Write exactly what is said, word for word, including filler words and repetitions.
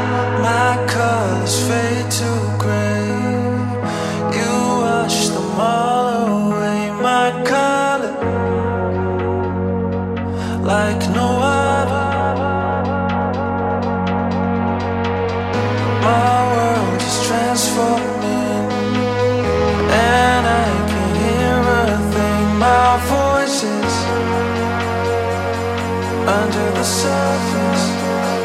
My colors fade to gray. You wash them all away. My color, like no other. My world is transforming, and I can hear a thing. My voices under the surface.